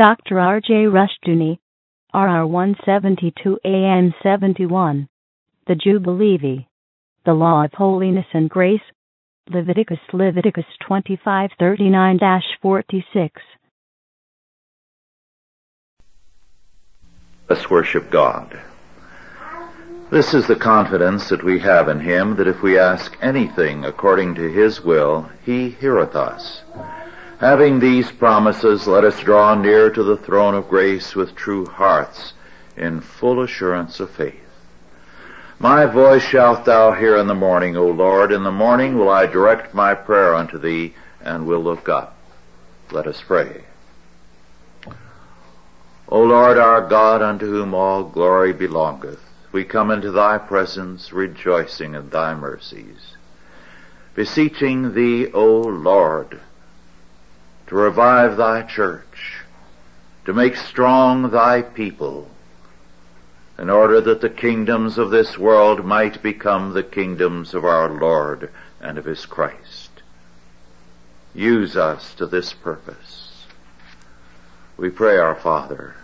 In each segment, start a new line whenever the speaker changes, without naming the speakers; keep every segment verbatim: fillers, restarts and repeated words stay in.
Doctor R J Rushdoony, R R one seventy-two A M seventy-one. The Jubilee. The Law of Holiness and Grace. Leviticus Leviticus twenty-five thirty-nine to forty-six.
Let's worship God. This is the confidence that we have in Him, that if we ask anything according to His will, He heareth us. Having these promises, let us draw near to the throne of grace with true hearts, in full assurance of faith. My voice shalt thou hear in the morning, O Lord. In the morning will I direct my prayer unto thee, and will look up. Let us pray. O Lord our God, unto whom all glory belongeth, we come into thy presence, rejoicing in thy mercies, beseeching thee, O Lord, to revive thy church, to make strong thy people, in order that the kingdoms of this world might become the kingdoms of our Lord and of his Christ. Use us to this purpose. We pray, our Father,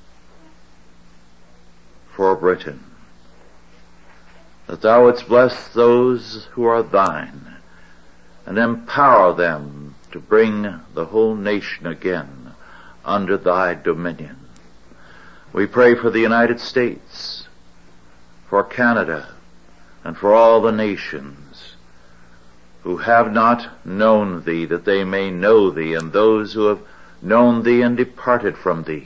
for Britain, that thou wouldst bless those who are thine, and empower them to bring the whole nation again under thy dominion. We pray for the United States, for Canada, and for all the nations who have not known thee, that they may know thee, and those who have known thee and departed from thee,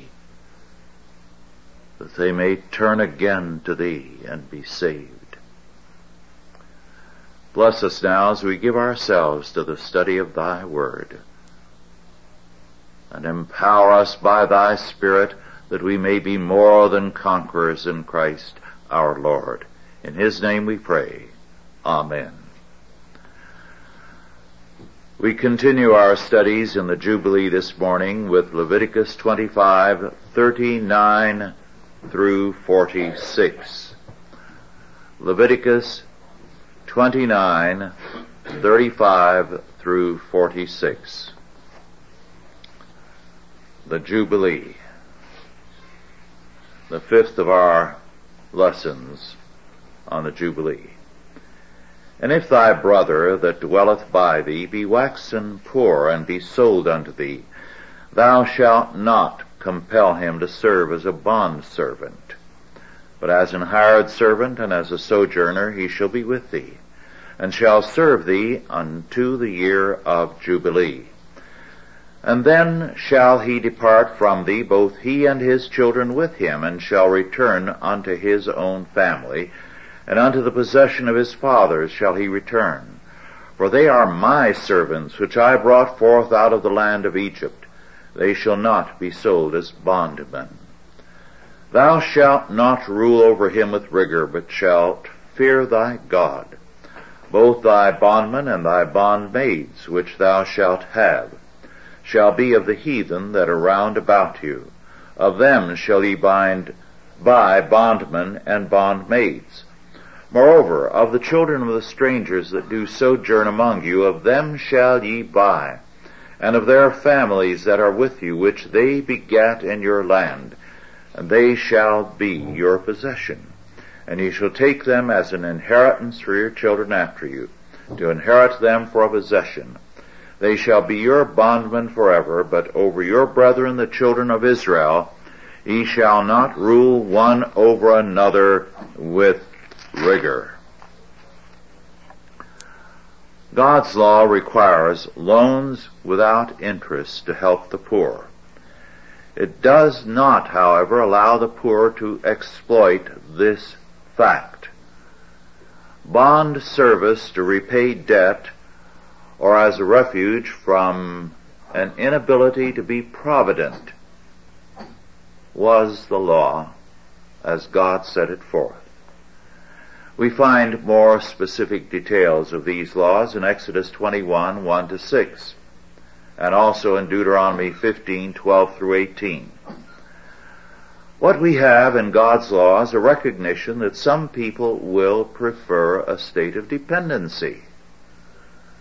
that they may turn again to thee and be saved. Bless us now as we give ourselves to the study of thy word, and empower us by thy Spirit that we may be more than conquerors in Christ our Lord. In his name we pray. Amen. We continue our studies in the Jubilee this morning with Leviticus twenty-five thirty-nine through forty-six. Leviticus twenty-nine thirty-five through forty-six. The Jubilee, the fifth of our lessons on the Jubilee. And if thy brother that dwelleth by thee be waxen poor, and be sold unto thee, thou shalt not compel him to serve as a bondservant, but as an hired servant, and as a sojourner he shall be with thee, and shall serve thee unto the year of Jubilee. And then shall he depart from thee, both he and his children with him, and shall return unto his own family, and unto the possession of his fathers shall he return. For they are my servants, which I brought forth out of the land of Egypt. They shall not be sold as bondmen. Thou shalt not rule over him with rigor, but shalt fear thy God. Both thy bondmen and thy bondmaids, which thou shalt have, shall be of the heathen that are round about you. Of them shall ye bind buy bondmen and bondmaids. Moreover, of the children of the strangers that do sojourn among you, of them shall ye buy, and of their families that are with you, which they begat in your land, and they shall be your possession. And ye shall take them as an inheritance for your children after you, to inherit them for a possession. They shall be your bondmen forever, but over your brethren the children of Israel ye shall not rule one over another with rigor. God's law requires loans without interest to help the poor. It does not, however, allow the poor to exploit this fact. Bond service to repay debt, or as a refuge from an inability to be provident, was the law as God set it forth. We find more specific details of these laws in Exodus twenty-one, one to six, and also in Deuteronomy fifteen, twelve through eighteen. What we have in God's law is a recognition that some people will prefer a state of dependency.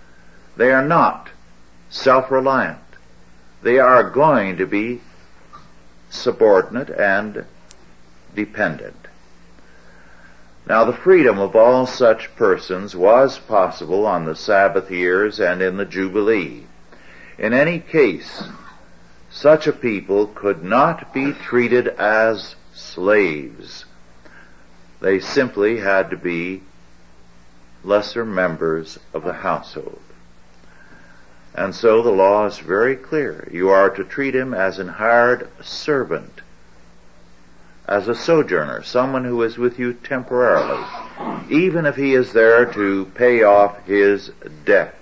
They are not self-reliant. They are going to be subordinate and dependent. Now, the freedom of all such persons was possible on the Sabbath years and in the Jubilee. In any case, such a people could not be treated as slaves. They simply had to be lesser members of the household. And so the law is very clear. You are to treat him as an hired servant, as a sojourner, someone who is with you temporarily, even if he is there to pay off his debt.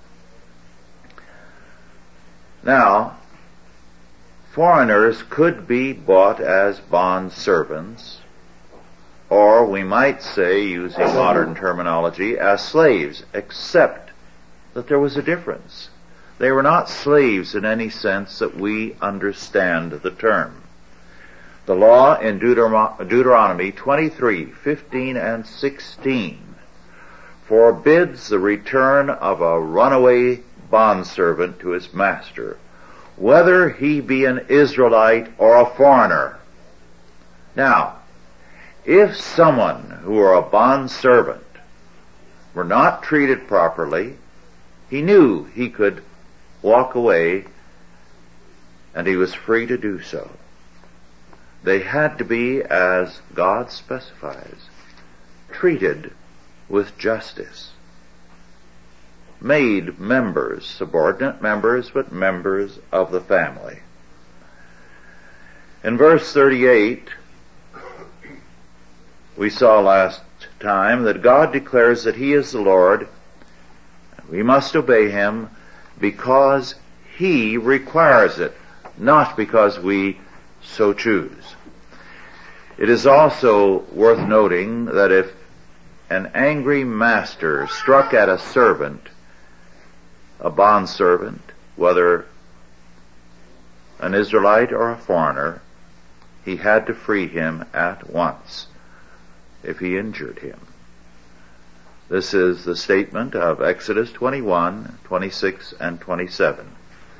Now, foreigners could be bought as bond servants, or we might say, using modern terminology, as slaves, except that there was a difference. They were not slaves in any sense that we understand the term. The law in Deuteronomy twenty-three, fifteen, and sixteen forbids the return of a runaway bondservant to his master, whether he be an Israelite or a foreigner. Now, if someone who were a bondservant were not treated properly, he knew he could walk away, and he was free to do so. They had to be, as God specifies, treated with justice, made members, subordinate members, but members of the family. In verse thirty-eight, we saw last time that God declares that He is the Lord. We must obey Him because He requires it, not because we so choose. It is also worth noting that if an angry master struck at a servant, a bondservant, whether an Israelite or a foreigner, he had to free him at once if he injured him. This is the statement of Exodus twenty-one, twenty-six, and twenty-seven.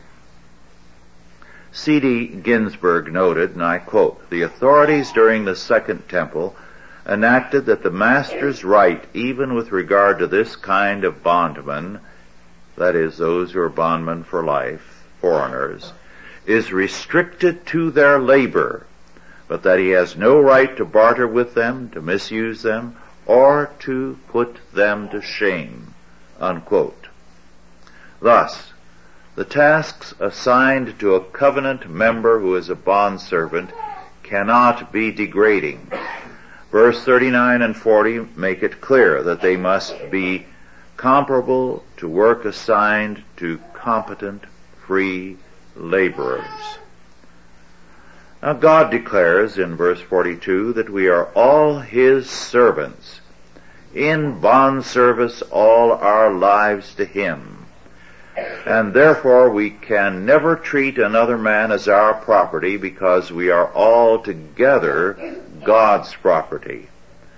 C D Ginsburg noted, and I quote, "The authorities during the Second Temple enacted that the master's right, even with regard to this kind of bondman, that is, those who are bondmen for life, foreigners, is restricted to their labor, but that he has no right to barter with them, to misuse them, or to put them to shame," unquote. Thus, the tasks assigned to a covenant member who is a bondservant cannot be degrading. Verse thirty-nine and forty make it clear that they must be comparable to work assigned to competent, free laborers. Now God declares in verse forty-two that we are all His servants, in bond service all our lives to Him. And therefore we can never treat another man as our property, because we are all together God's property.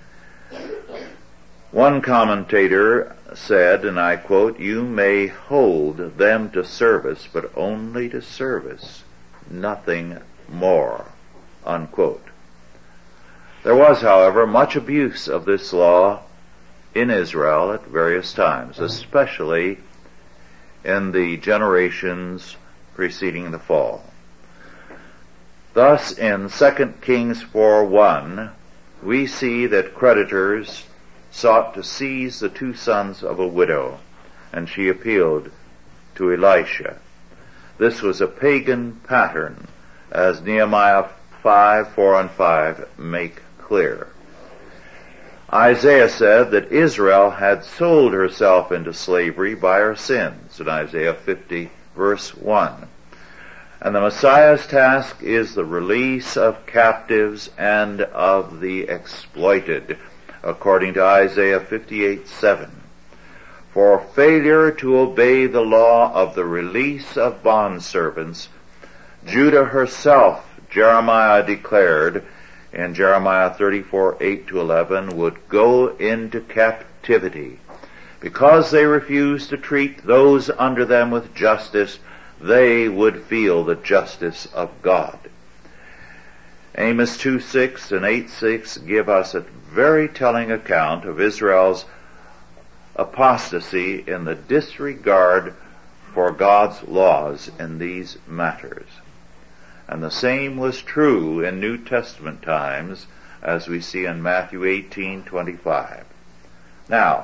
One commentator said, and I quote, "You may hold them to service, but only to service, nothing more," unquote. There was, however, much abuse of this law in Israel at various times, especially in the generations preceding the fall. Thus, in Second Kings four one, we see that creditors sought to seize the two sons of a widow, and she appealed to Elisha. This was a pagan pattern, as Nehemiah five, four and five make clear. Isaiah said that Israel had sold herself into slavery by her sins in Isaiah fifty, verse one. And the Messiah's task is the release of captives and of the exploited, according to Isaiah fifty-eight, seven. For failure to obey the law of the release of bondservants, Judah herself, Jeremiah declared in Jeremiah thirty-four, eight to eleven, would go into captivity. Because they refused to treat those under them with justice, they would feel the justice of God. Amos two six and eight six give us a very telling account of Israel's apostasy in the disregard for God's laws in these matters. And the same was true in New Testament times, as we see in Matthew eighteen twenty-five. Now,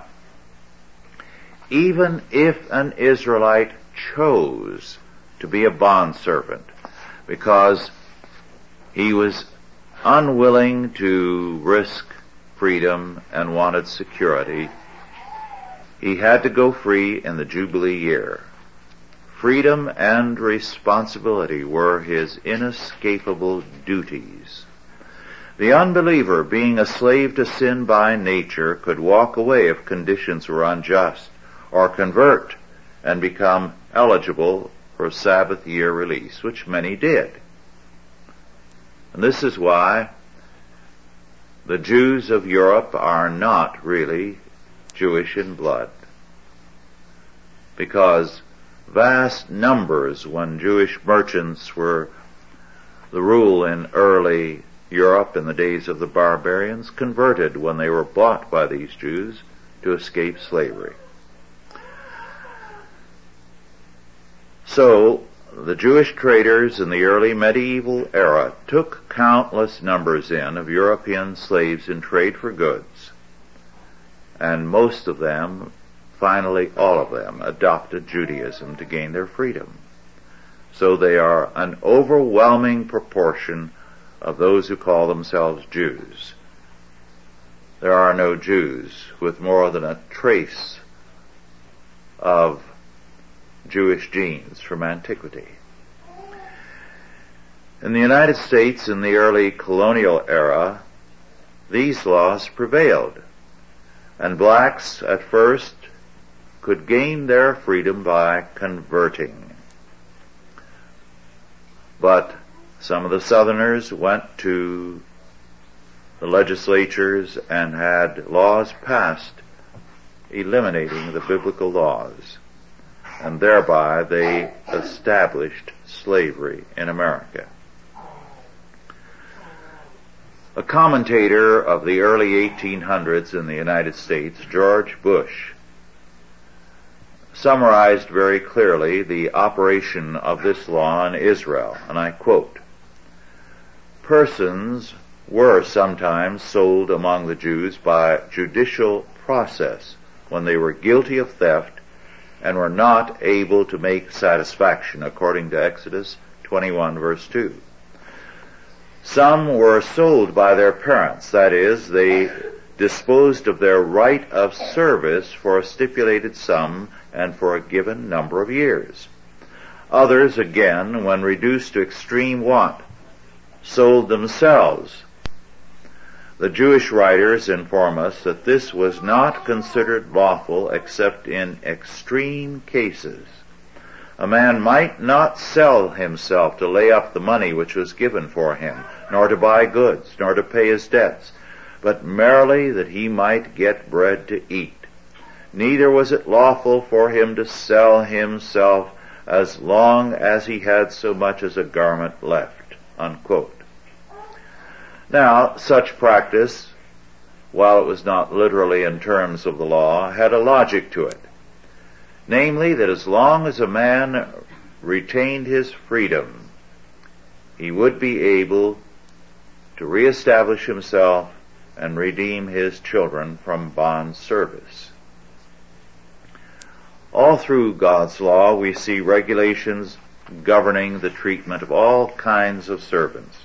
even if an Israelite chose to be a bondservant because he was unwilling to risk freedom and wanted security, he had to go free in the Jubilee year. Freedom and responsibility were his inescapable duties. The unbeliever, being a slave to sin by nature, could walk away if conditions were unjust, or convert and become eligible for Sabbath year release, which many did. And this is why the Jews of Europe are not really Jewish in blood, because vast numbers, when Jewish merchants were the rule in early Europe in the days of the barbarians, converted when they were bought by these Jews to escape slavery. So, the Jewish traders in the early medieval era took countless numbers in of European slaves in trade for goods, and most of them, finally all of them, adopted Judaism to gain their freedom. So they are an overwhelming proportion of those who call themselves Jews. There are no Jews with more than a trace of Jewish genes from antiquity. In the United States in the early colonial era, these laws prevailed, and blacks at first could gain their freedom by converting. But some of the Southerners went to the legislatures and had laws passed eliminating the biblical laws, and thereby they established slavery in America. A commentator of the early eighteen hundreds in the United States, George Bush, summarized very clearly the operation of this law in Israel, and I quote, "Persons were sometimes sold among the Jews by judicial process when they were guilty of theft and were not able to make satisfaction, according to Exodus twenty-one verse two. Some were sold by their parents, that is, they disposed of their right of service for a stipulated sum and for a given number of years. Others, again, when reduced to extreme want, sold themselves. The Jewish writers inform us that this was not considered lawful except in extreme cases. A man might not sell himself to lay up the money which was given for him, nor to buy goods, nor to pay his debts, but merely that he might get bread to eat. Neither was it lawful for him to sell himself as long as he had so much as a garment left." Unquote. Now, such practice, while it was not literally in terms of the law, had a logic to it. Namely, that as long as a man retained his freedom, he would be able to reestablish himself and redeem his children from bond service. All through God's law, we see regulations governing the treatment of all kinds of servants.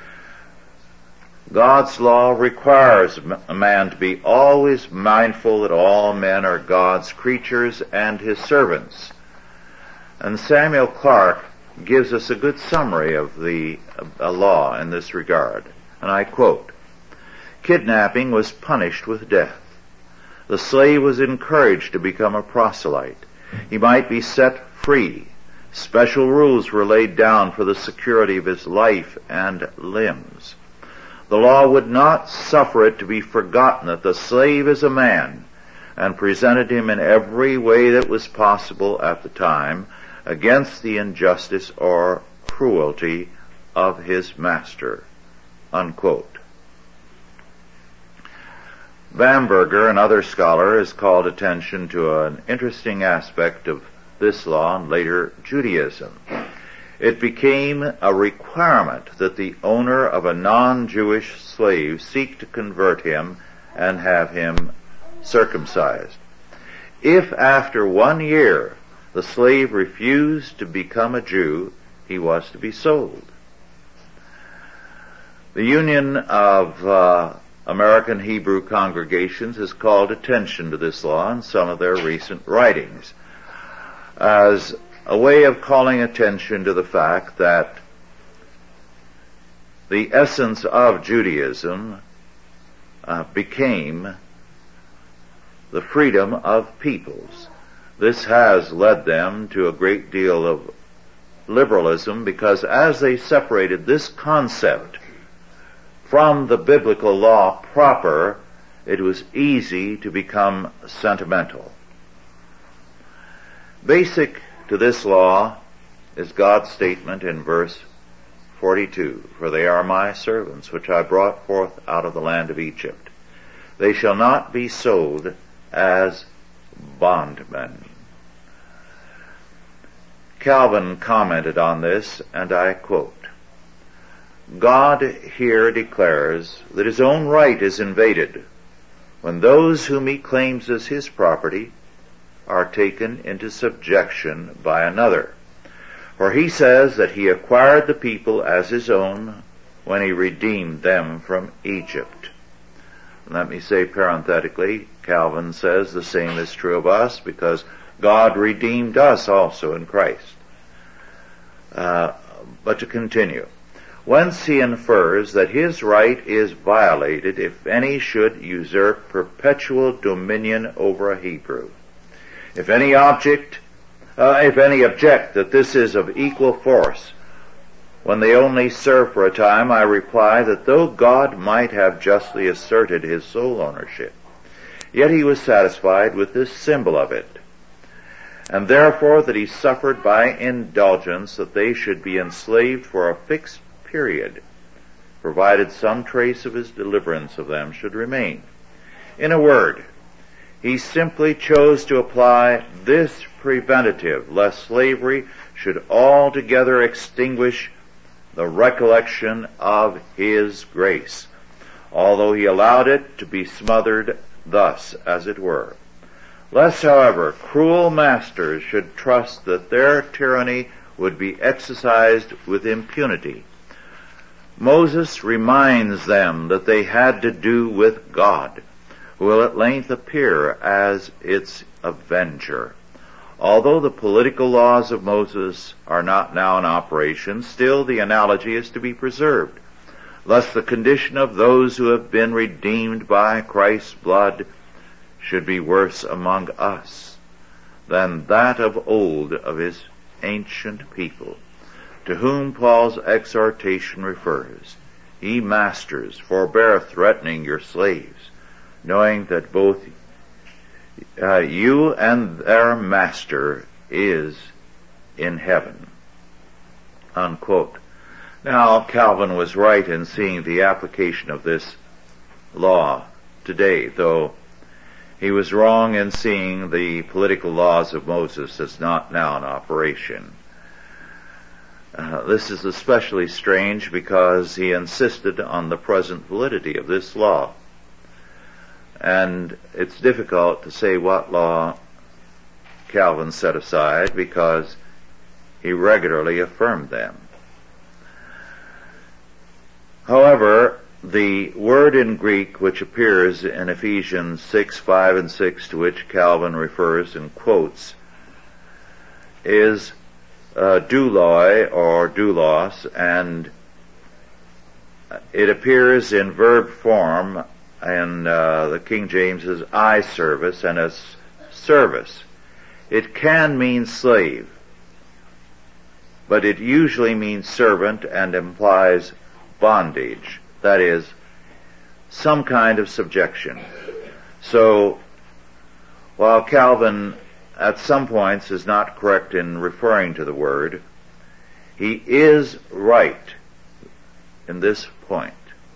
God's law requires a man to be always mindful that all men are God's creatures and his servants. And Samuel Clarke gives us a good summary of the a law in this regard. And I quote, "Kidnapping was punished with death. The slave was encouraged to become a proselyte. He might be set free. Special rules were laid down for the security of his life and limbs. The law would not suffer it to be forgotten that the slave is a man, and presented him in every way that was possible at the time against the injustice or cruelty of his master." unquote. Bamberger, another scholar, has called attention to an interesting aspect of this law and later Judaism. It became a requirement that the owner of a non-Jewish slave seek to convert him and have him circumcised. If after one year the slave refused to become a Jew, he was to be sold. The Union of uh, American Hebrew Congregations has called attention to this law in some of their recent writings as a way of calling attention to the fact that the essence of Judaism uh, became the freedom of peoples. This has led them to a great deal of liberalism, because as they separated this concept from the biblical law proper, it was easy to become sentimental. Basic to this law is God's statement in verse forty-two, "For they are my servants, which I brought forth out of the land of Egypt. They shall not be sold as bondmen." Calvin commented on this, and I quote, "God here declares that his own right is invaded when those whom he claims as his property are taken into subjection by another. For he says that he acquired the people as his own when he redeemed them from Egypt." Let me say parenthetically, Calvin says the same is true of us, because God redeemed us also in Christ. Uh, but to continue, whence he infers that his right is violated if any should usurp perpetual dominion over a Hebrew. If any object, uh, if any object that this is of equal force, when they only serve for a time, I reply that though God might have justly asserted his sole ownership, yet he was satisfied with this symbol of it, and therefore that he suffered by indulgence that they should be enslaved for a fixed period, provided some trace of his deliverance of them should remain. In a word, he simply chose to apply this preventative, lest slavery should altogether extinguish the recollection of his grace, although he allowed it to be smothered thus, as it were. Lest, however, cruel masters should trust that their tyranny would be exercised with impunity, Moses reminds them that they had to do with God, who will at length appear as its avenger. Although the political laws of Moses are not now in operation, still the analogy is to be preserved, lest the condition of those who have been redeemed by Christ's blood should be worse among us than that of old of his ancient people, to whom Paul's exhortation refers. Ye masters, forbear threatening your slaves, knowing that both uh, you and their master is in heaven. Unquote. Now, Calvin was right in seeing the application of this law today, though he was wrong in seeing the political laws of Moses as not now in operation. Uh, this is especially strange because he insisted on the present validity of this law. And it's difficult to say what law Calvin set aside because he regularly affirmed them. However, the word in Greek which appears in Ephesians six, five, and six, to which Calvin refers and quotes, is uh, douloi or doulos, and it appears in verb form in uh, the King James as eye service and as service. It can mean slave, but it usually means servant and implies bondage, that is, some kind of subjection. So, while Calvin at some points is not correct in referring to the word, he is right in this point.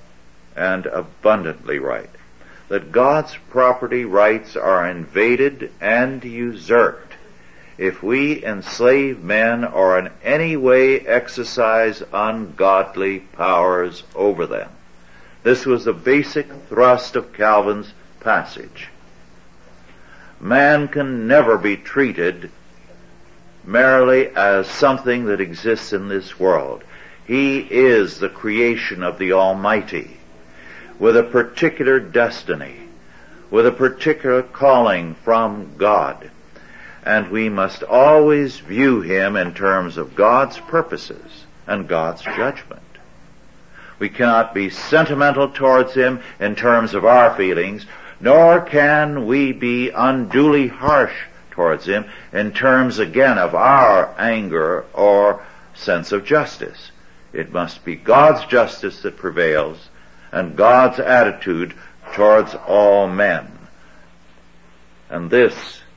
and abundantly right. That God's property rights are invaded and usurped if we enslave men or in any way exercise ungodly powers over them. This was the basic thrust of Calvin's passage. Man can never be treated merely as something that exists in this world. He is the creation of the Almighty, with a particular destiny, with a particular calling from God. And we must always view him in terms of God's purposes and God's judgment. We cannot be sentimental towards him in terms of our feelings, nor can we be unduly harsh towards him in terms, again, of our anger or sense of justice. It must be God's justice that prevails and God's attitude towards all men. And this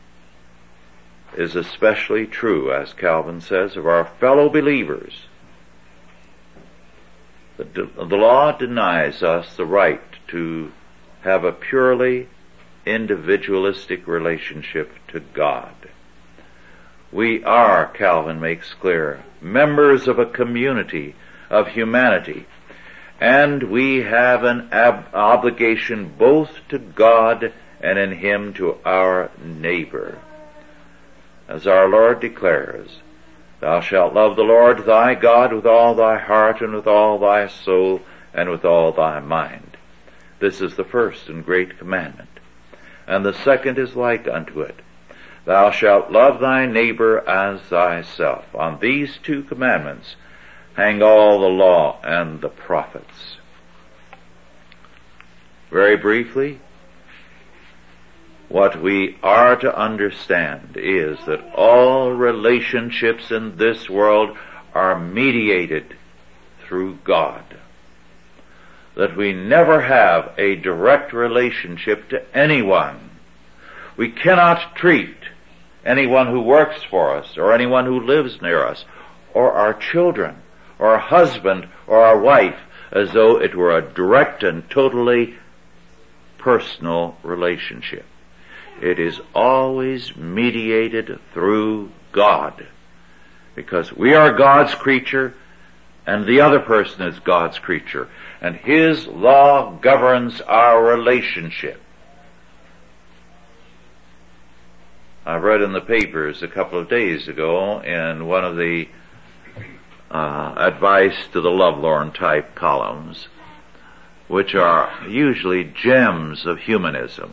is especially true, as Calvin says, of our fellow believers. The, the law denies us the right to have a purely individualistic relationship to God. We are, Calvin makes clear, members of a community of humanity, and we have an ab- obligation both to God and in him to our neighbor. As our Lord declares, "Thou shalt love the Lord thy God with all thy heart and with all thy soul and with all thy mind." This is the first and great commandment. And the second is like unto it. "Thou shalt love thy neighbor as thyself." On these two commandments hang all the law and the prophets. Very briefly, what we are to understand is that all relationships in this world are mediated through God. That we never have a direct relationship to anyone. We cannot treat anyone who works for us or anyone who lives near us or our children or our husband or our wife as though it were a direct and totally personal relationship. It is always mediated through God, because we are God's creature and the other person is God's creature, and his law governs our relationship. I read in the papers a couple of days ago in one of the uh, advice to the lovelorn type columns, which are usually gems of humanism,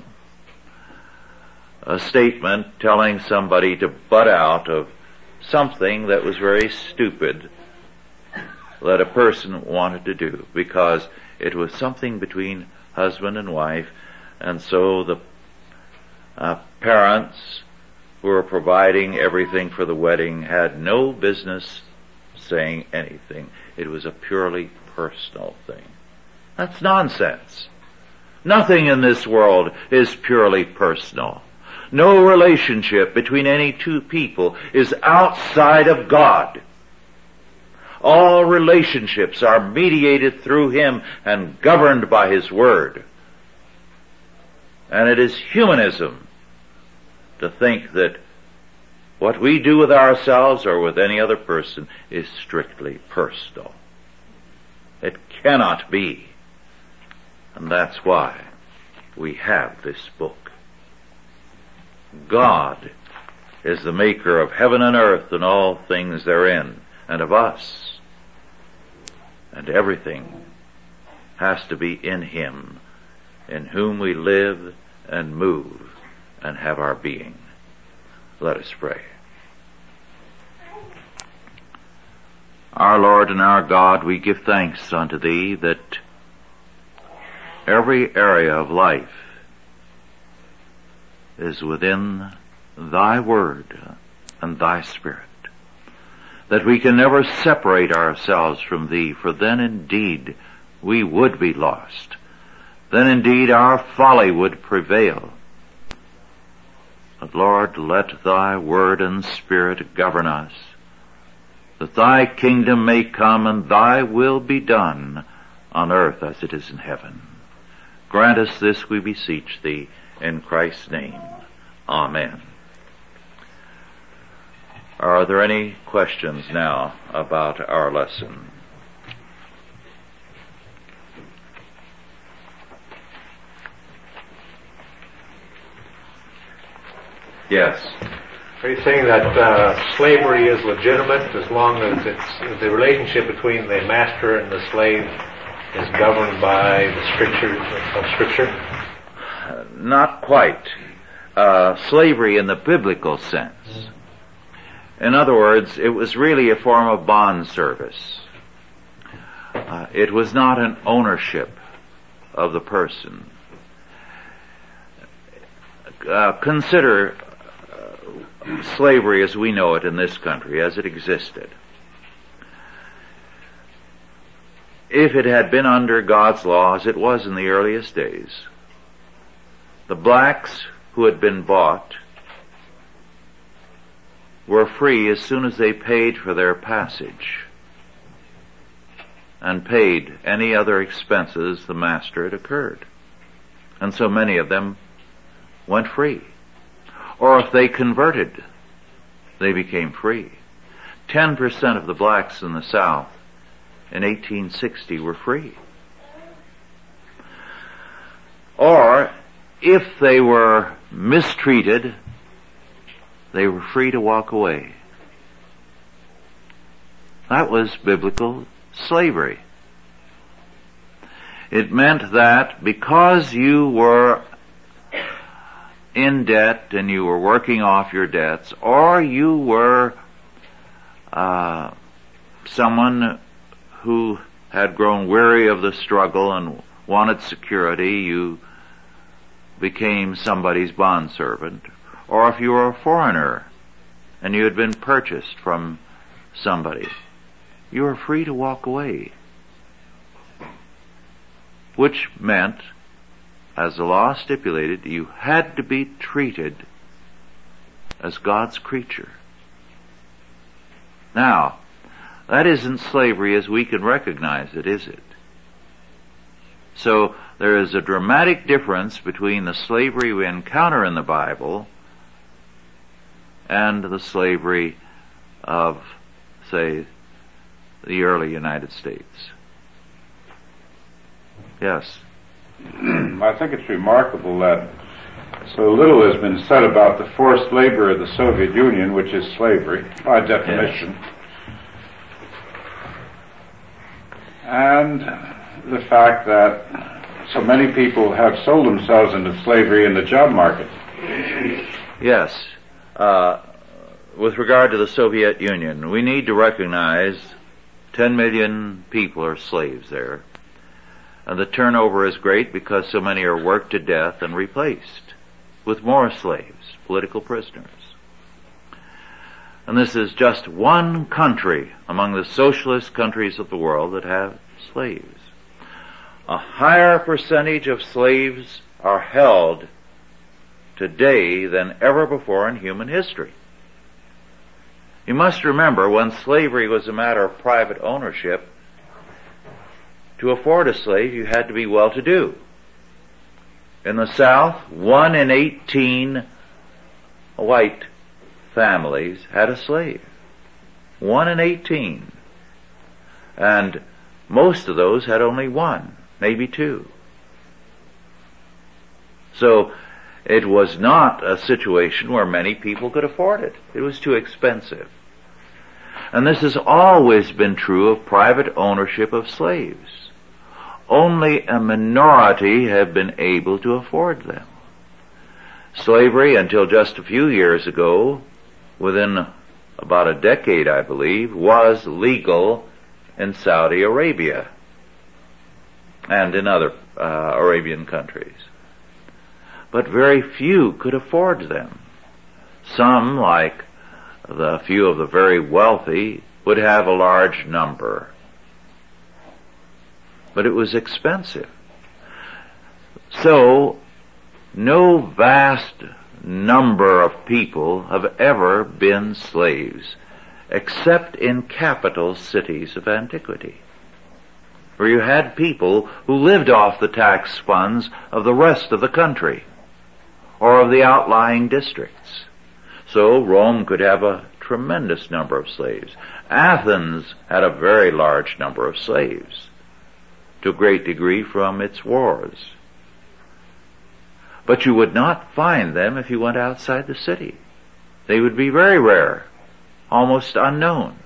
a statement telling somebody to butt out of something that was very stupid that a person wanted to do, because it was something between husband and wife, and so the uh, parents who were providing everything for the wedding had no business saying anything. It was a purely personal thing. That's nonsense. Nothing in this world is purely personal. No relationship between any two people is outside of God. All relationships are mediated through him and governed by his word. And it is humanism to think that what we do with ourselves or with any other person is strictly personal. It cannot be. And that's why we have this book. God is the maker of heaven and earth and all things therein, and of us. And everything has to be in him, in whom we live and move and have our being. Let us pray. Our Lord and our God, we give thanks unto thee that every area of life is within thy word and thy spirit, that we can never separate ourselves from thee, for then indeed we would be lost. Then indeed our folly would prevail. But Lord, let thy word and spirit govern us, that thy kingdom may come and thy will be done on earth as it is in heaven. Grant us this, we beseech thee, in Christ's name. Amen. Are there any questions now about our lesson? Yes.
Are you saying that uh, slavery is legitimate as long as it's the relationship between the master and the slave is governed by the strictures of Scripture?
Uh, not quite. Uh, slavery in the biblical sense. In other words, it was really a form of bond service. Uh, it was not an ownership of the person. Uh, consider uh, slavery as we know it in this country, as it existed. If it had been under God's law as it was in the earliest days, the blacks who had been bought were free as soon as they paid for their passage and paid any other expenses the master had incurred. And so many of them went free. Or if they converted, they became free. Ten percent of the blacks in the South in eighteen sixty were free. Or if they were mistreated, they were free to walk away. That was biblical slavery. It meant that because you were in debt and you were working off your debts, or you were uh, someone who had grown weary of the struggle and wanted security, you became somebody's bondservant. Or if you were a foreigner and you had been purchased from somebody, you were free to walk away. Which meant, as the law stipulated, you had to be treated as God's creature. Now, that isn't slavery as we can recognize it, is it? So, there is a dramatic difference between the slavery we encounter in the Bible and the slavery of, say, the early United States. Yes.
I think it's remarkable that so little has been said about the forced labor of the Soviet Union, which is slavery, by definition. Yes. And the fact that so many people have sold themselves into slavery in the job market.
Yes. Uh, with regard to the Soviet Union, we need to recognize ten million people are slaves there. And the turnover is great because so many are worked to death and replaced with more slaves, political prisoners. And this is just one country among the socialist countries of the world that have slaves. A higher percentage of slaves are held today than ever before in human history. You must remember, when slavery was a matter of private ownership, to afford a slave you had to be well-to-do. In the South, one in eighteen white families had a slave. One in eighteen. And most of those had only one, maybe two. So it was not a situation where many people could afford it. It was too expensive. And this has always been true of private ownership of slaves. Only a minority have been able to afford them. Slavery, until just a few years ago, within about a decade, I believe, was legal in Saudi Arabia and in other uh, Arabian countries. But very few could afford them. Some, like the few of the very wealthy, would have a large number. But it was expensive. So, no vast number of people have ever been slaves, except in capital cities of antiquity. where you had people who lived off the tax funds of the rest of the country or of the outlying districts. So Rome could have a tremendous number of slaves. Athens had a very large number of slaves, to a great degree from its wars. But you would not find them if you went outside the city. They would be very rare, almost unknown.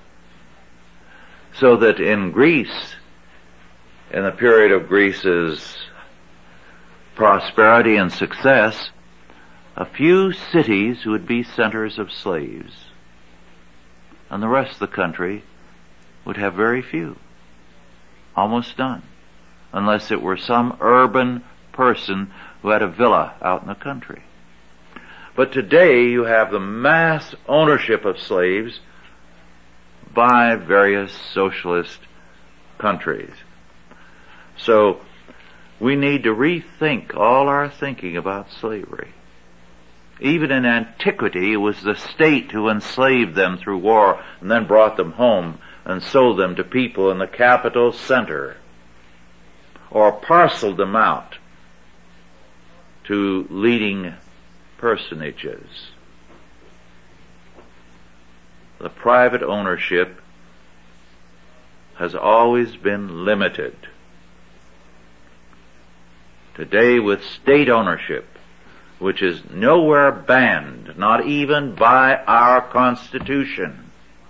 So that in Greece, in the period of Greece's prosperity and success, a few cities would be centers of slaves, and the rest of the country would have very few, almost none, unless it were some urban person who had a villa out in the country. But today you have the mass ownership of slaves by various socialist countries. So we need to rethink all our thinking about slavery. Even in antiquity, it was the state who enslaved them through war and then brought them home and sold them to people in the capital center, or parceled them out to leading personages. The private ownership has always been limited. Today, with state ownership, which is nowhere banned, not even by our Constitution,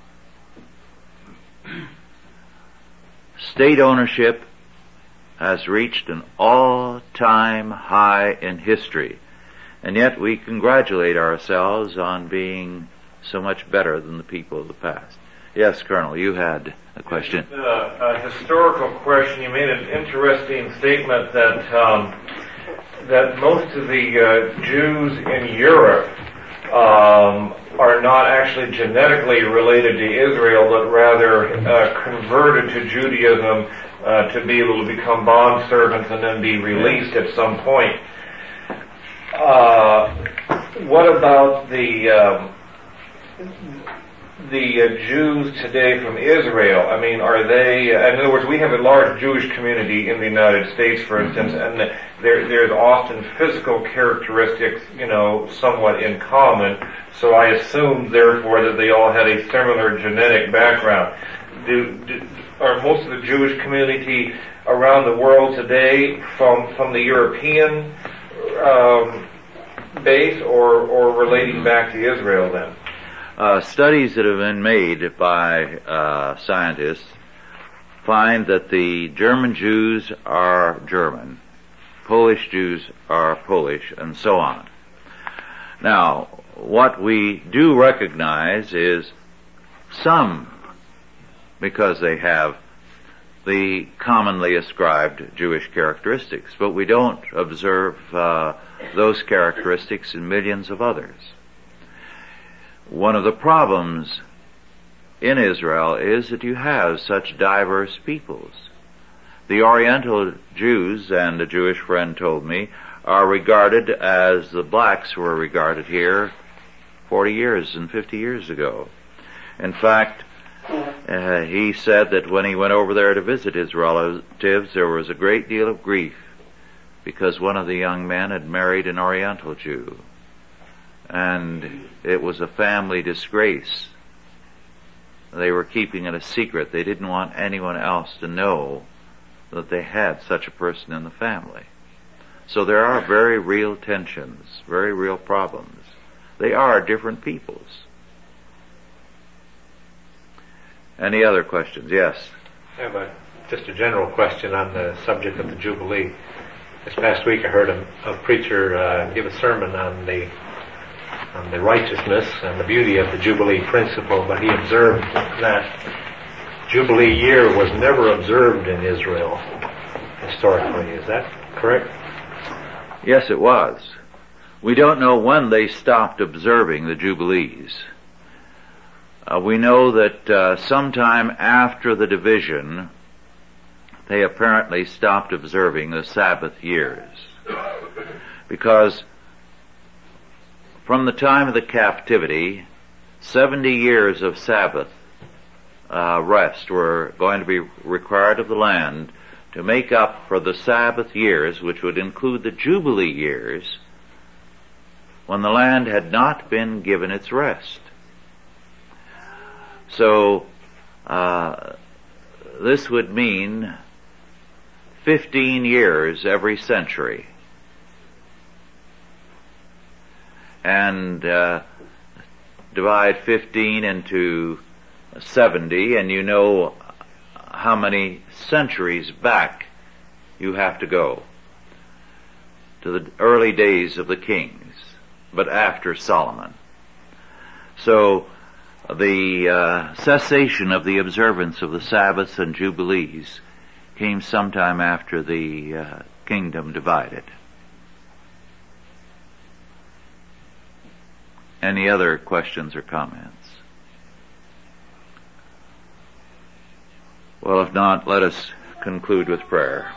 state ownership has reached an all-time high in history, and yet we congratulate ourselves on being so much better than the people of the past. Yes, Colonel, you had a question.
Uh, a historical question. You made an interesting statement that um, that most of the uh, Jews in Europe um, are not actually genetically related to Israel, but rather uh, converted to Judaism uh, to be able to become bond servants and then be released at some point. Uh, what about the um, the uh, Jews today from Israel? I mean, are they, uh, in other words, we have a large Jewish community in the United States, for instance, and there, there's often physical characteristics, you know, somewhat in common, so I assume, therefore, that they all had a similar genetic background. Do, do, are most of the Jewish community around the world today from, from the European um, base, or, or relating back to Israel then?
Uh, studies that have been made by uh, scientists find that the German Jews are German, Polish Jews are Polish, and so on. Now, what we do recognize is some, because they have the commonly ascribed Jewish characteristics, but we don't observe uh, those characteristics in millions of others. One of the problems in Israel is that you have such diverse peoples. The Oriental Jews, and a Jewish friend told me, are regarded as the blacks were regarded here forty years and fifty years ago. In fact, uh, he said that when he went over there to visit his relatives, there was a great deal of grief because one of the young men had married an Oriental Jew. And it was a family disgrace. They were keeping it a secret. They didn't want anyone else to know that they had such a person in the family. So there are very real tensions, very real problems. They are different peoples. Any other questions? Yes?
I have a, just a general question on the subject of the Jubilee. This past week I heard a, a preacher uh, give a sermon on the on the righteousness and the beauty of the Jubilee principle, but he observed that Jubilee year was never observed in Israel historically. Is that correct?
Yes, it was. We don't know when they stopped observing the Jubilees. Uh, we know that uh, sometime after the division, they apparently stopped observing the Sabbath years, because from the time of the captivity, seventy years of Sabbath uh, rest were going to be required of the land to make up for the Sabbath years, which would include the Jubilee years, when the land had not been given its rest. So, uh, this would mean fifteen years every century. And uh, divide fifteen into seventy, and you know how many centuries back you have to go to the early days of the kings, but after Solomon. So the uh, cessation of the observance of the Sabbaths and Jubilees came sometime after the uh, kingdom divided. Any other questions or comments? Well, if not, let us conclude with prayer.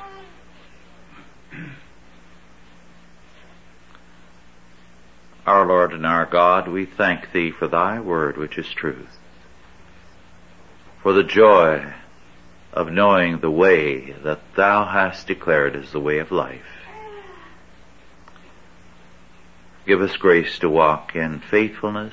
Our Lord and our God, we thank Thee for Thy word, which is truth, for the joy of knowing the way that Thou hast declared as the way of life. Give us grace to walk in faithfulness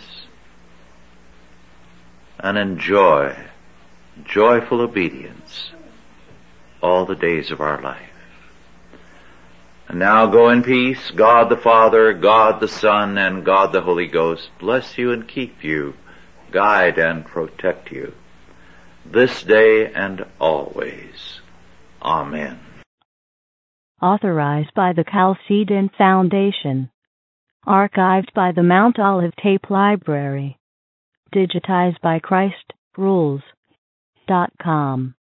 and enjoy joyful obedience all the days of our life. And now go in peace. God the Father, God the Son, and God the Holy Ghost bless you and keep you, guide and protect you, this day and always. Amen.
Authorized by the Chalcedon Foundation. Archived by the Mount Olive Tape Library. Digitized by Christ Rules dot com.